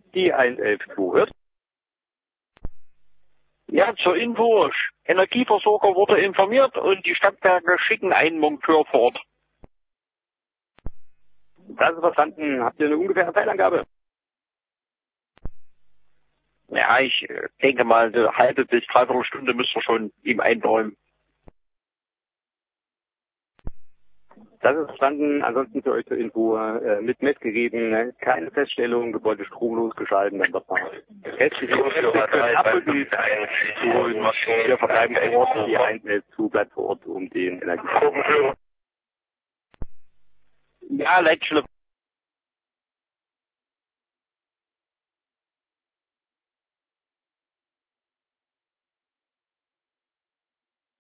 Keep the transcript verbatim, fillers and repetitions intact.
Die eins elf zuhört. Ja, zur Info. Energieversorger wurde informiert und die Stadtwerke schicken einen Monteur vor Ort. Das ist verstanden. Habt ihr eine ungefähre Zeitangabe? Ja, ich denke mal, eine halbe bis dreiviertel Stunde müssen wir schon ihm einräumen. Das ist verstanden. Ansonsten für euch zur Info äh, mit Messgeräten keine Feststellung, Gebäude stromlos geschalten, dann wird man restliche Kräfte abdrücken und wir verbleiben vor Ort, die eins elf zu bleibt vor Ort um den Energie. Ja, Leitstelle